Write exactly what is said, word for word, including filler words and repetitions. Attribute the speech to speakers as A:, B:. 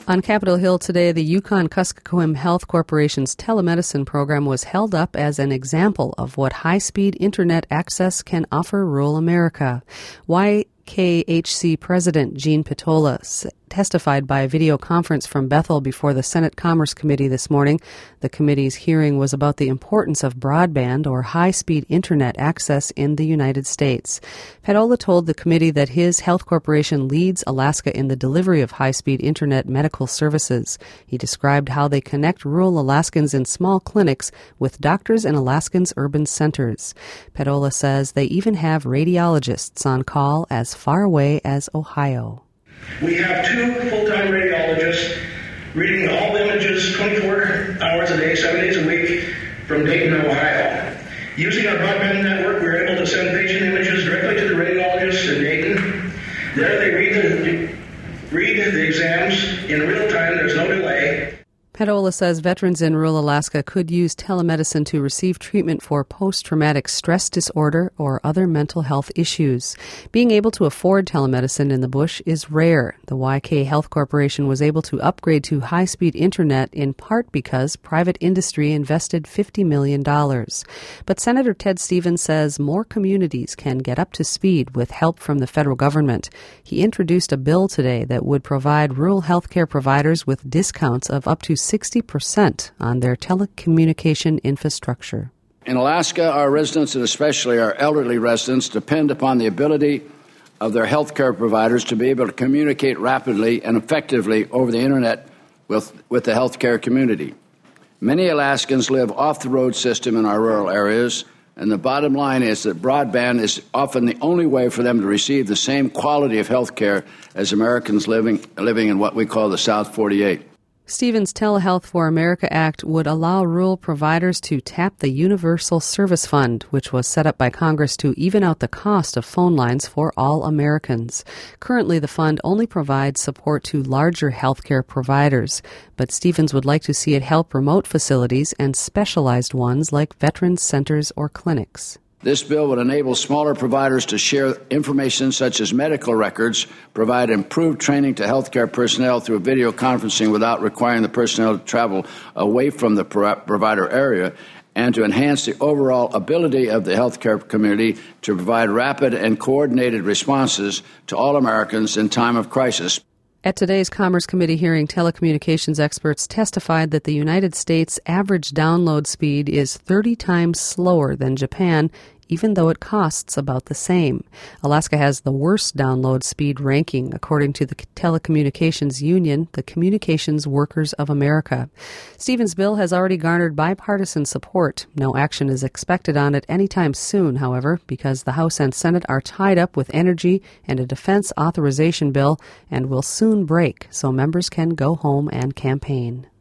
A: On Capitol Hill today, the Yukon-Kuskokwim Health Corporation's telemedicine program was held up as an example of what high-speed internet access can offer rural America. Y K H C President Jean Petola testified by video conference from Bethel before the Senate Commerce Committee this morning. The committee's hearing was about the importance of broadband or high-speed internet access in the United States. Petola told the committee that his health corporation leads Alaska in the delivery of high-speed internet medical services. He described how they connect rural Alaskans in small clinics with doctors in Alaskans' urban centers. Petola says they even have radiologists on call as far away as Ohio.
B: We have two full-time radiologists reading all images twenty-four hours a day, seven days a week from Dayton, Ohio. Using our broadband network, we're able to send patient images directly to the radiologists in Dayton. There they read the, read the exams in real time. There's no delay.
A: Petola says veterans in rural Alaska could use telemedicine to receive treatment for post-traumatic stress disorder or other mental health issues. Being able to afford telemedicine in the bush is rare. The Y K Health Corporation was able to upgrade to high-speed internet in part because private industry invested fifty million dollars. But Senator Ted Stevens says more communities can get up to speed with help from the federal government. He introduced a bill today that would provide rural health care providers with discounts of up to sixty percent on their telecommunication infrastructure.
C: In Alaska, our residents, and especially our elderly residents, depend upon the ability of their health care providers to be able to communicate rapidly and effectively over the internet with, with the health care community. Many Alaskans live off the road system in our rural areas, and the bottom line is that broadband is often the only way for them to receive the same quality of health care as Americans living, living in what we call the South forty-eight.
A: Stevens' Telehealth for America Act would allow rural providers to tap the Universal Service Fund, which was set up by Congress to even out the cost of phone lines for all Americans. Currently, the fund only provides support to larger healthcare providers, but Stevens would like to see it help remote facilities and specialized ones like veterans centers or clinics.
C: This bill would enable smaller providers to share information such as medical records, provide improved training to healthcare personnel through video conferencing without requiring the personnel to travel away from the provider area, and to enhance the overall ability of the healthcare community to provide rapid and coordinated responses to all Americans in time of crisis.
A: At today's Commerce Committee hearing, telecommunications experts testified that the United States' average download speed is thirty times slower than Japan, even though it costs about the same. Alaska has the worst download speed ranking, according to the Telecommunications Union, the Communications Workers of America. Stevens' bill has already garnered bipartisan support. No action is expected on it anytime soon, however, because the House and Senate are tied up with energy and a defense authorization bill and will soon break, so members can go home and campaign.